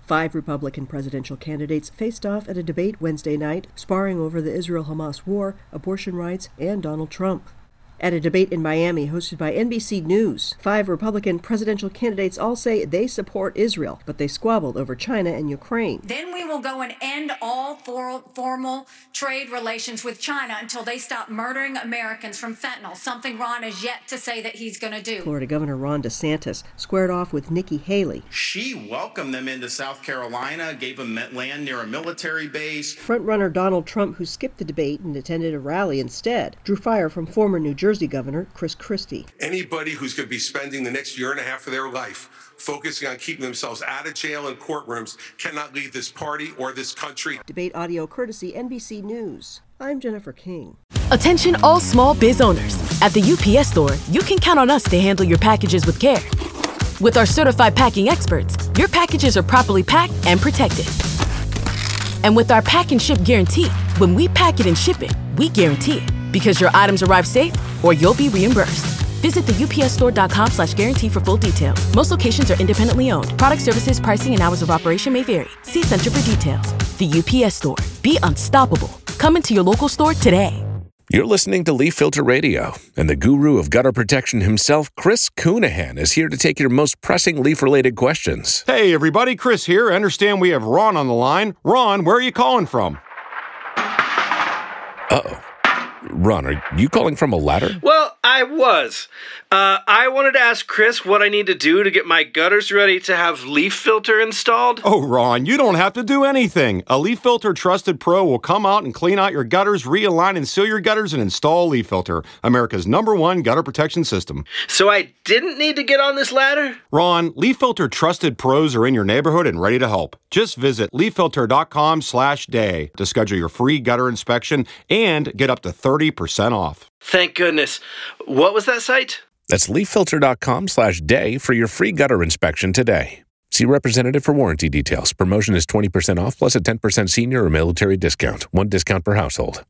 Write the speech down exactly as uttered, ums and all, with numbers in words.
Five Republican presidential candidates faced off at a debate Wednesday night, sparring over the Israel-Hamas war, abortion rights, and Donald Trump. At a debate in Miami hosted by N B C News, five Republican presidential candidates all say they support Israel, but they squabbled over China and Ukraine. Then we will go and end all for- formal trade relations with China until they stop murdering Americans from fentanyl, something Ron has yet to say that he's going to do. Florida Governor Ron DeSantis squared off with Nikki Haley. She welcomed them into South Carolina, gave them land near a military base. Frontrunner Donald Trump, who skipped the debate and attended a rally instead, drew fire from former New Jersey Governor Chris Christie. Anybody who's going to be spending the next year and a half of their life focusing on keeping themselves out of jail and courtrooms cannot lead this party or this country. Debate audio courtesy N B C News. I'm Jennifer King. Attention all small biz owners. At the U P S Store, you can count on us to handle your packages with care. With our certified packing experts, your packages are properly packed and protected. And with our pack and ship guarantee, when we pack it and ship it, we guarantee it. Because your items arrive safe or you'll be reimbursed. Visit the upsstore.com slash guarantee for full details. Most locations are independently owned. Product services, pricing, and hours of operation may vary. See Center for details. The U P S Store. Be unstoppable. Come into your local store today. You're listening to Leaf Filter Radio, and the guru of gutter protection himself, Chris Counihan, is here to take your most pressing leaf-related questions. Hey, everybody. Chris here. I understand we have Ron on the line. Ron, where are you calling from? Uh-oh. Ron, are you calling from a ladder? Well, I was. Uh, I wanted to ask Chris what I need to do to get my gutters ready to have Leaf Filter installed. Oh, Ron, you don't have to do anything. A Leaf Filter Trusted Pro will come out and clean out your gutters, realign and seal your gutters, and install Leaf Filter, America's number one gutter protection system. So I didn't need to get on this ladder? Ron, Leaf Filter Trusted Pros are in your neighborhood and ready to help. Just visit leaffilter.com slash day to schedule your free gutter inspection and get up to thirty percent off. Thank goodness. What was that site? That's leaffilter.com slash day for your free gutter inspection today. See representative for warranty details. Promotion is twenty percent off plus a ten percent senior or military discount. One discount per household.